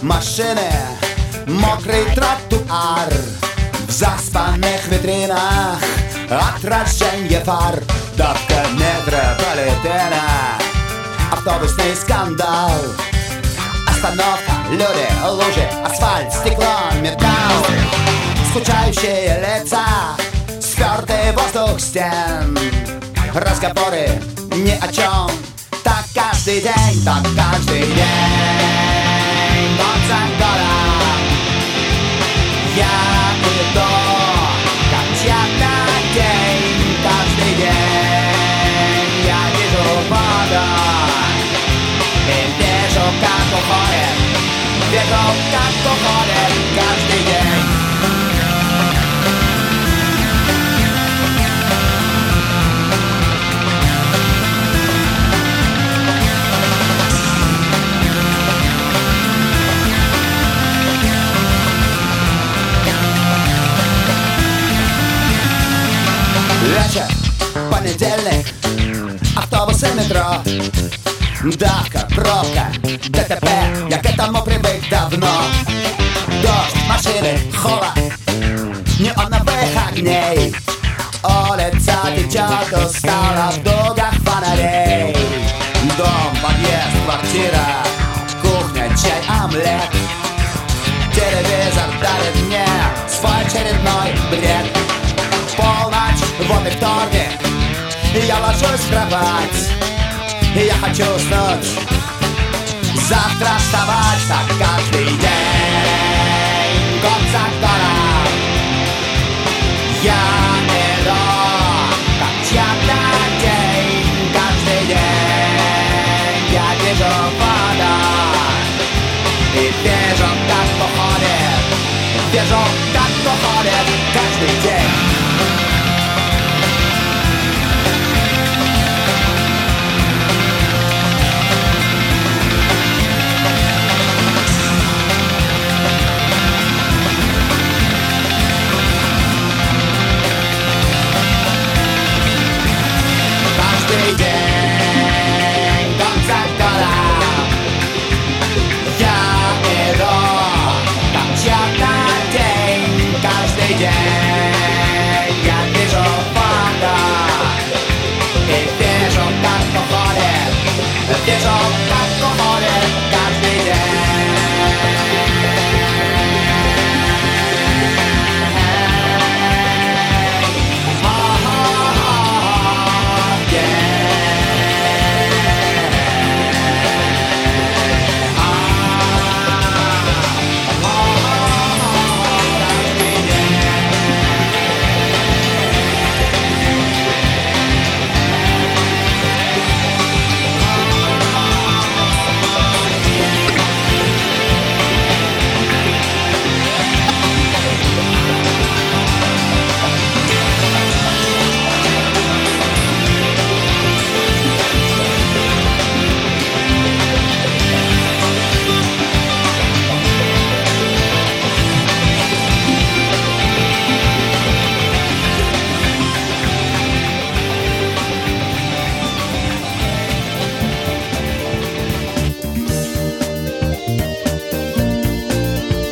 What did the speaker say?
машины, мокрый тротуар, в заспанных витринах отражение фар, давка метрополитена, автобусный скандал, остановка, люди, лужи, асфальт, стекло, металл, скучающие лица, спёртый воздух стен, разговоры ни о чем. Так каждый день, так каждый день, год за годом. Я иду, как чья-то день, каждый день я вижу воду и вижу, как уходит, вижу, как уходит каждый день. Вечер, понедельник, автобусы, метро, давка, пробка, ДТП, я к этому привык давно. Дождь, машины, холод, неоновых огней, улица течет устала в дугах фонарей. Дом, подъезд, квартира, кухня, чай, омлет, телевизор дарит мне свой очередной бред. Полночь, вот и вторник, и я ложусь в кровать, и я хочу уснуть, завтра вставать. Так каждый день, год за годом. Я иду, как чья-то день, каждый день я вижу воду и вижу, как уходит, вижу, как уходит каждый день.